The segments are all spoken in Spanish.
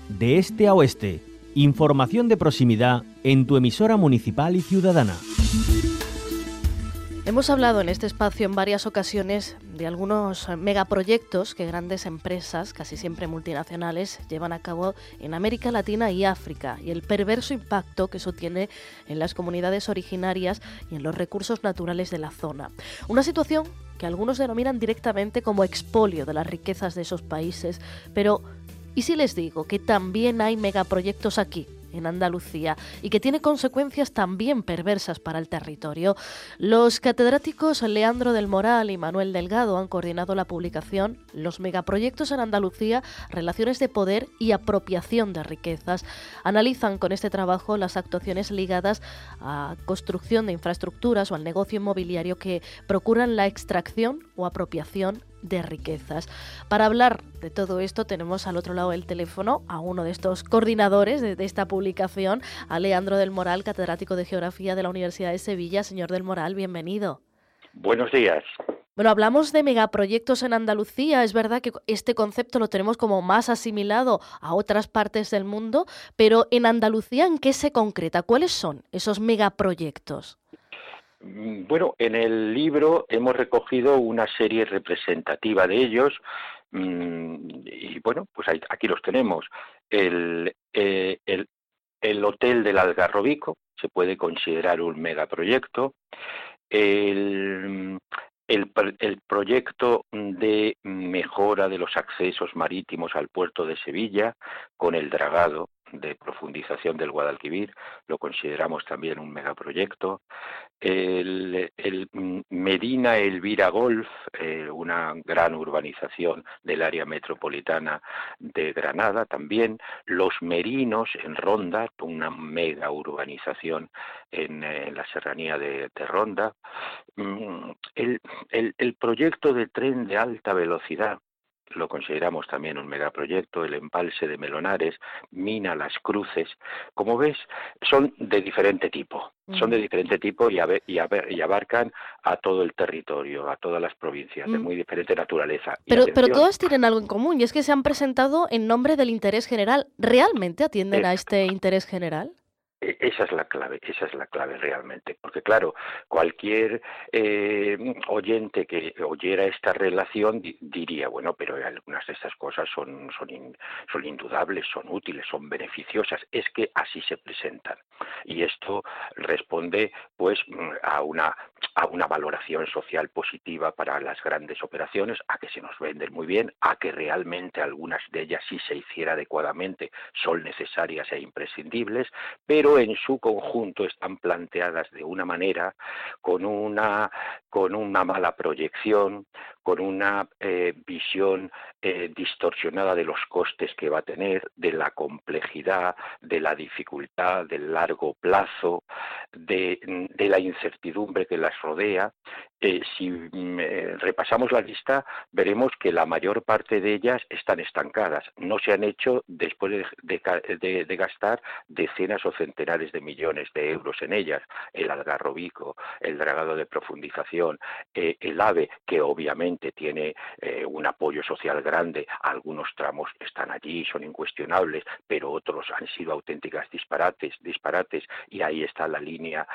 de este a oeste. Información de proximidad en tu emisora municipal y ciudadana. Hemos hablado en este espacio en varias ocasiones de algunos megaproyectos que grandes empresas, casi siempre multinacionales, llevan a cabo en América Latina y África, y el perverso impacto que eso tiene en las comunidades originarias y en los recursos naturales de la zona. Una situación que algunos denominan directamente como expolio de las riquezas de esos países. Pero, ¿y si les digo que también hay megaproyectos aquí, en Andalucía, y que tiene consecuencias también perversas para el territorio? Los catedráticos Leandro del Moral y Manuel Delgado han coordinado la publicación Los megaproyectos en Andalucía, relaciones de poder y apropiación de riquezas. Analizan con este trabajo las actuaciones ligadas a construcción de infraestructuras o al negocio inmobiliario que procuran la extracción o apropiación de riquezas. Para hablar de todo esto tenemos al otro lado del teléfono a uno de estos coordinadores de esta publicación, a Leandro del Moral, catedrático de Geografía de la Universidad de Sevilla. Señor del Moral, bienvenido. Buenos días. Bueno, hablamos de megaproyectos en Andalucía. Es verdad que este concepto lo tenemos como más asimilado a otras partes del mundo, pero en Andalucía, ¿en qué se concreta? ¿Cuáles son esos megaproyectos? Bueno, en el libro hemos recogido una serie representativa de ellos y bueno, pues aquí los tenemos. El Hotel del Algarrobico se puede considerar un megaproyecto. El proyecto de mejora de los accesos marítimos al puerto de Sevilla con el dragado de profundización del Guadalquivir, lo consideramos también un megaproyecto. El Medina Elvira Golf, una gran urbanización del área metropolitana de Granada también. Los Merinos en Ronda, una mega urbanización en la serranía de Ronda. El proyecto de tren de alta velocidad lo consideramos también un megaproyecto. El embalse de Melonares, Mina Las Cruces. Como ves, son de diferente tipo. Son de diferente tipo y abarcan a todo el territorio, a todas las provincias, de muy diferente naturaleza. Pero todas tienen algo en común, y es que se han presentado en nombre del interés general. ¿Realmente atienden a este interés general? Esa es la clave realmente, porque claro, cualquier oyente que oyera esta relación diría, bueno, pero algunas de estas cosas son indudables, son útiles, son beneficiosas, es que así se presentan. Y esto responde pues a una valoración social positiva para las grandes operaciones, a que se nos venden muy bien, a que realmente algunas de ellas, si se hiciera adecuadamente, son necesarias e imprescindibles, pero en su conjunto están planteadas de una manera, con una mala proyección, con una visión distorsionada de los costes que va a tener, de la complejidad, de la dificultad, del largo plazo, de la incertidumbre que las rodea. Si repasamos la lista, veremos que la mayor parte de ellas están estancadas. No se han hecho después de gastar decenas o centenares de millones de euros en ellas. El Algarrobico, el dragado de profundización, el AVE, que obviamente tiene un apoyo social grande. Algunos tramos están allí, son incuestionables, pero otros han sido auténticas disparates, y ahí está la línea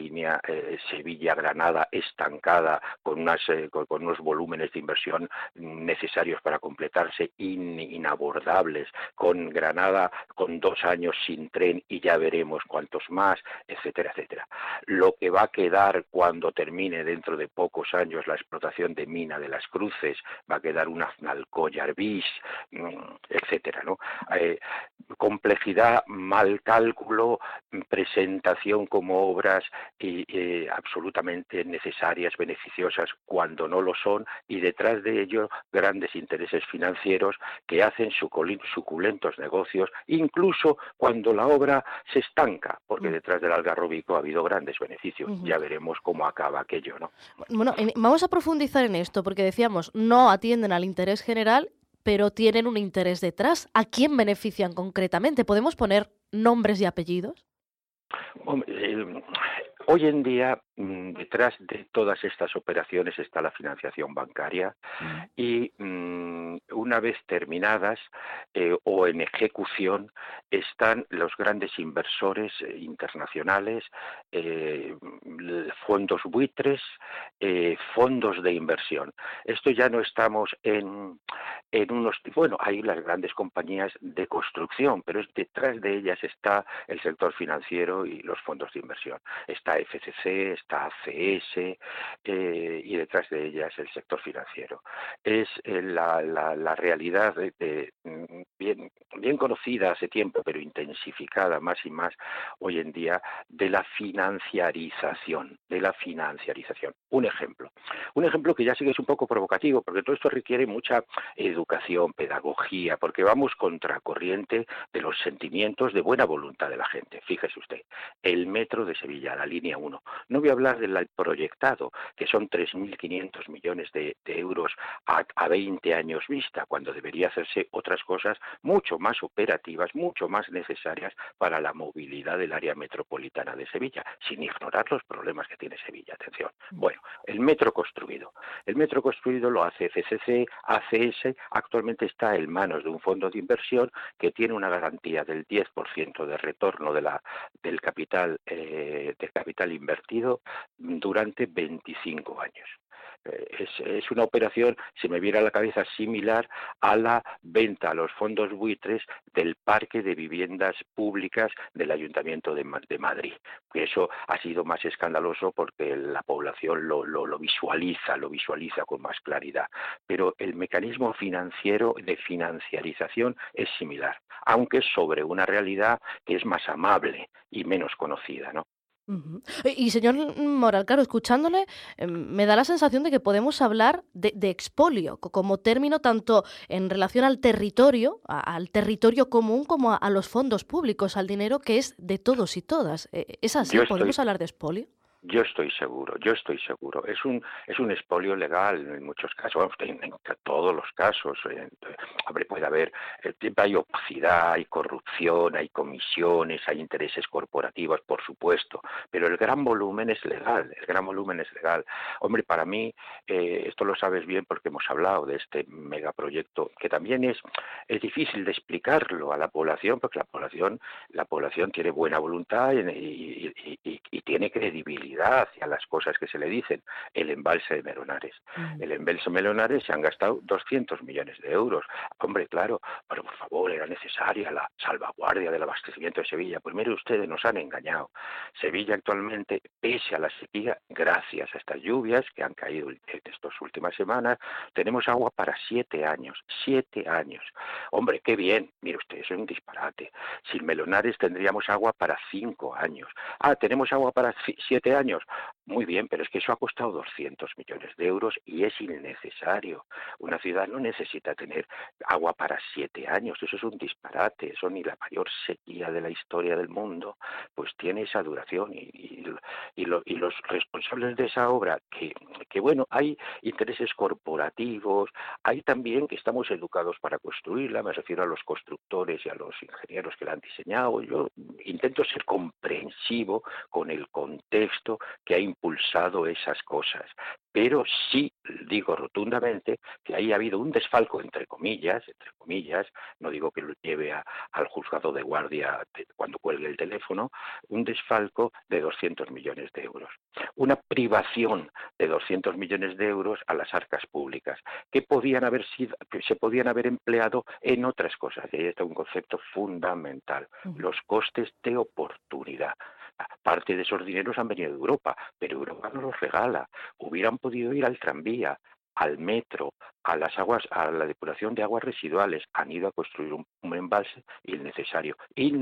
Sevilla-Granada estancada, con unos volúmenes de inversión necesarios para completarse inabordables, con Granada con 2 años sin tren y ya veremos cuántos más, etcétera, etcétera. Lo que va a quedar cuando termine dentro de pocos años la explotación de Mina de Las Cruces, va a quedar un Aznalcóllar bis, etcétera, ¿no? Complejidad, mal cálculo, presentación como obras absolutamente necesarias, beneficiosas, cuando no lo son, y detrás de ello grandes intereses financieros que hacen suculentos negocios, incluso cuando la obra se estanca, porque detrás del Algarrobico ha habido grandes beneficios. Ya veremos cómo acaba aquello, ¿no? Bueno, vamos a profundizar en esto, porque decíamos, no atienden al interés general, pero tienen un interés detrás. ¿A quién benefician concretamente? ¿Podemos poner nombres y apellidos? Hoy en día detrás de todas estas operaciones está la financiación bancaria y una vez terminadas o en ejecución están los grandes inversores internacionales, fondos buitres, fondos de inversión. Esto ya no estamos en unos... Bueno, hay las grandes compañías de construcción, pero detrás de ellas está el sector financiero y los fondos de inversión. Está FCC, está ACS y detrás de ellas el sector financiero. Es la realidad bien conocida hace tiempo, pero intensificada más y más hoy en día, de la financiarización. Un ejemplo que ya sí que es un poco provocativo, porque todo esto requiere mucha educación, pedagogía, porque vamos contracorriente de los sentimientos de buena voluntad de la gente. Fíjese usted, el metro de Sevilla, la línea 1. No voy a hablar del proyectado, que son 3.500 millones de euros a 20 años vista, cuando debería hacerse otras cosas mucho más operativas, mucho más necesarias para la movilidad del área metropolitana de Sevilla, sin ignorar los problemas que tiene Sevilla. Atención. Bueno, el metro construido lo hace FCC, ACS, actualmente está en manos de un fondo de inversión que tiene una garantía del 10% de retorno del capital invertido durante 25 años. Es una operación, se me viene a la cabeza, similar a la venta a los fondos buitres del parque de viviendas públicas del Ayuntamiento de Madrid. Eso ha sido más escandaloso porque la población lo visualiza con más claridad. Pero el mecanismo financiero de financiarización es similar, aunque sobre una realidad que es más amable y menos conocida, ¿no? Y señor Moral, claro, escuchándole, me da la sensación de que podemos hablar de expolio como término tanto en relación al territorio común, como a los fondos públicos, al dinero que es de todos y todas. ¿Es así? ¿Podemos hablar de expolio? Yo estoy seguro. Es un expolio legal en muchos casos, en todos los casos. Puede haber, hay opacidad, hay corrupción, hay comisiones, hay intereses corporativos, por supuesto, pero el gran volumen es legal. Hombre, para mí, esto lo sabes bien porque hemos hablado de este megaproyecto, que también es difícil de explicarlo a la población, porque la población tiene buena voluntad y tiene credibilidad hacia las cosas que se le dicen. El embalse de Melonares. El embalse de Melonares se han gastado 200 millones de euros. Hombre, claro, pero por favor, era necesaria la salvaguardia del abastecimiento de Sevilla. Pues mire, ustedes nos han engañado. Sevilla actualmente, pese a la sequía, gracias a estas lluvias que han caído estas últimas semanas, tenemos agua para 7 años. 7 años. Hombre, qué bien. Mire usted, eso es un disparate. Sin Melonares tendríamos agua para 5 años. Tenemos agua para 7 años. Muy bien, pero es que eso ha costado 200 millones de euros y es innecesario. Una ciudad no necesita tener agua para 7 años. Eso es un disparate. Eso ni la mayor sequía de la historia del mundo pues tiene esa duración. Y los responsables de esa obra, que bueno, hay intereses corporativos, hay también que estamos educados para construirla, me refiero a los constructores y a los ingenieros que la han diseñado. Yo intento ser comprensivo con el contexto que ha impulsado esas cosas, pero sí digo rotundamente que ahí ha habido un desfalco, entre comillas, no digo que lo lleve al juzgado de guardia cuando cuelgue el teléfono, un desfalco de 200 millones de euros. Una privación de 200 millones de euros a las arcas públicas, que se podían haber empleado en otras cosas. Y ahí está un concepto fundamental, los costes de oportunidad. Parte de esos dineros han venido de Europa, pero Europa no los regala. Hubieran podido ir al tranvía, al metro, a la depuración de aguas residuales. Han ido a construir un embalse innecesario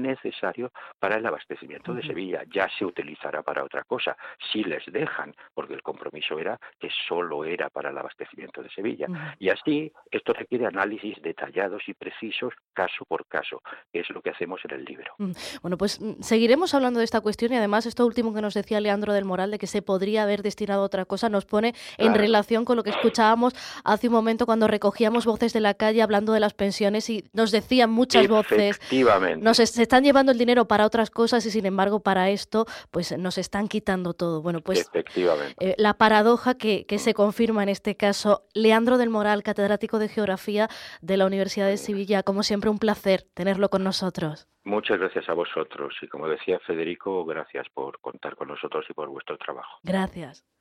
para el abastecimiento de Sevilla. Ya se utilizará para otra cosa, si les dejan, porque el compromiso era que solo era para el abastecimiento de Sevilla. Y así, esto requiere análisis detallados y precisos, caso por caso, que es lo que hacemos en el libro. Bueno, pues seguiremos hablando de esta cuestión y además esto último que nos decía Leandro del Moral, de que se podría haber destinado a otra cosa, nos pone en relación con lo que escuchábamos hace un momento momento cuando recogíamos voces de la calle hablando de las pensiones y nos decían muchas voces, se están llevando el dinero para otras cosas y sin embargo para esto pues nos están quitando todo. Bueno, pues la paradoja que se confirma en este caso. Leandro del Moral, catedrático de Geografía de la Universidad de Sevilla, como siempre un placer tenerlo con nosotros. Muchas gracias a vosotros y como decía Federico, gracias por contar con nosotros y por vuestro trabajo. Gracias.